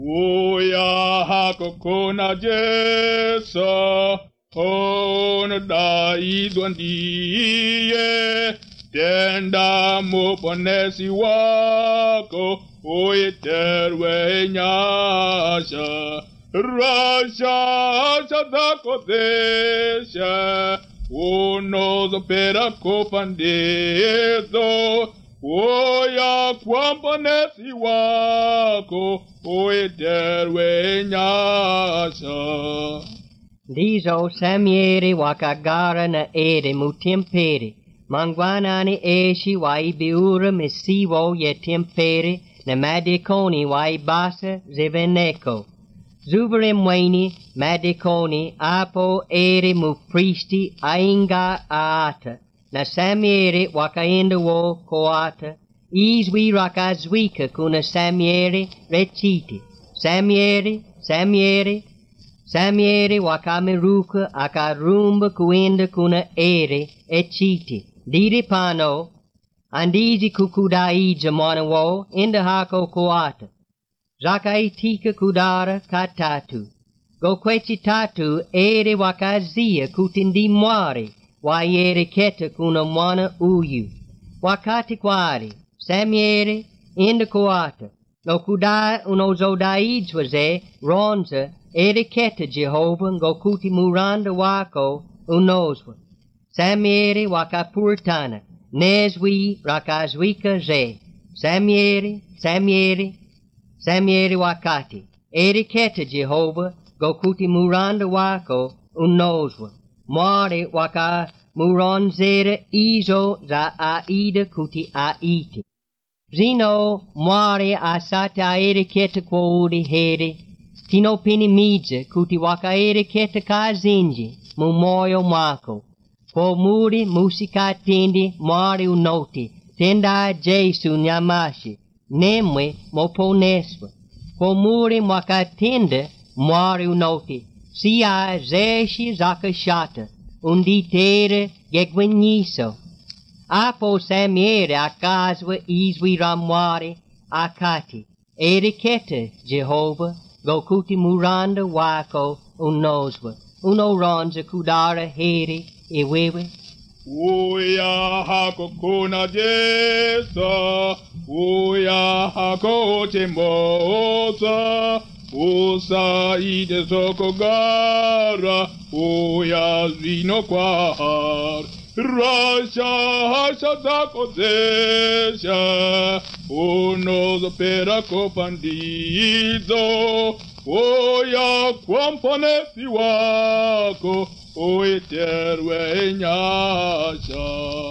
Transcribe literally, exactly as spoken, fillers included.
Uya hako kona jesa, ona dai duandie, tenda mo ponesi wako, oye terwe nyasha, rasha sadako desha, uno zopera kopandezo, oya kwamponesi wako, oye terwe nyasha. Dizo samiere wakagara na ere mutempere, mangwanani eshi waibiura misivo ye tempere, na madikoni waibasa zeveneko. Zuverim weni madikoni apo ere mupristi ainga aata, na samiere wakaenda wo koata, izwi rakazwika kuna samiere reciti. Samiere, samiere, Samiere wakameruka akarumba kuenda kuna ere echiti. Diri pano, andizi kukudai jamana wo inda hako koata. Zakaitika kudara katatu. Go kwechi tatu ere wakazia kutindi mwari. Wayere keta kuna mwana uyu. Wakati kwari, samiere inda koata. No kudai unozodai jwaze ronza. Ereketa Jehovah ngokuti muranda wako unozwa. Samiere wakapurtana, nezwi rakazwika ze. Samiere, Samiere, Samiere wakati. Ereketa Jehovah ngokuti muranda wako unozwa. Mware waka muronzere izo za aida kuti aiti. Zino mware asata ereketa kwa udi here. Tino pini midze kuti wakaere keta kazinji mu moyo mwako. Po muri musika tindi mwari unoti. Tenda Jesu nyamashi. Nemwe moponeswa. Po muri mwakatinde mwari unoti. Sia zeshi zakashata. Unditere gegwenyiso. Apo samiere akazwa izwi ramwari akati. Eriketa Jehovah. Gokuti muranda wako unozwa. Uno ronza kudara heri iwewe. Uya hako kuna jesa, uya hako temboza, usa ide soko gara, uya zino kwahar. Rasha hasha zako desha, uno zopera kopandizo, oya kwamponesi wako, oye terwe nyasha.